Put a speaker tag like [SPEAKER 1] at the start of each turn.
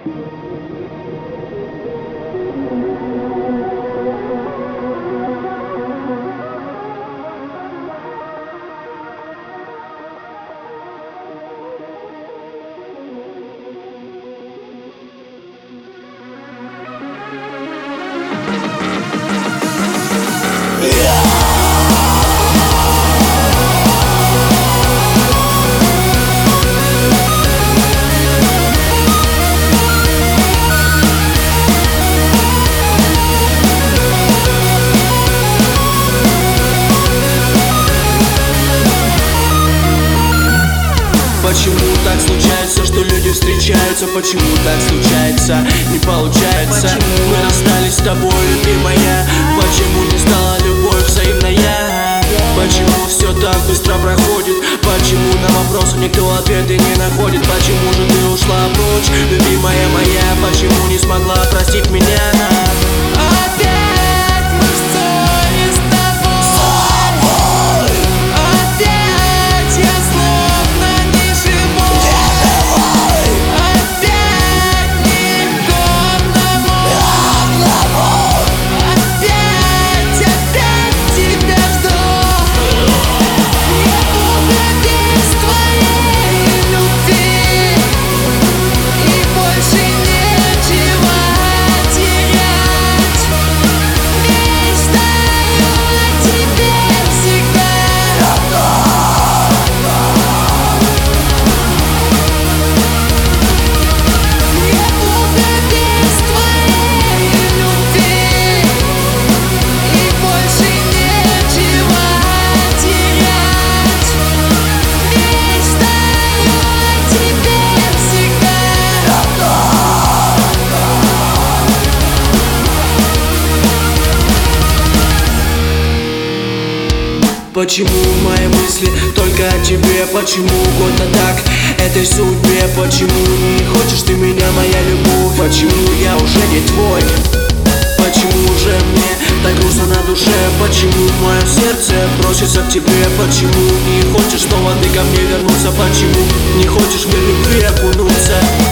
[SPEAKER 1] Почему так случается, что люди встречаются? Почему так случается? Не получается. Почему мы расстались с тобой, любимая? Почему не стала любовь взаимная? Почему все так быстро проходит? Почему на вопросы никто ответы не находит? Почему же ты ушла прочь, любимая моя? Почему не смогла простить меня? Почему мои мысли только о тебе? Почему угодно так этой судьбе? Почему не хочешь ты меня, моя любовь? Почему я уже не твой? Почему же мне так грустно на душе? Почему мое сердце просится к тебе? Почему не хочешь снова ты ко мне вернуться? Почему не хочешь в мир любви окунуться?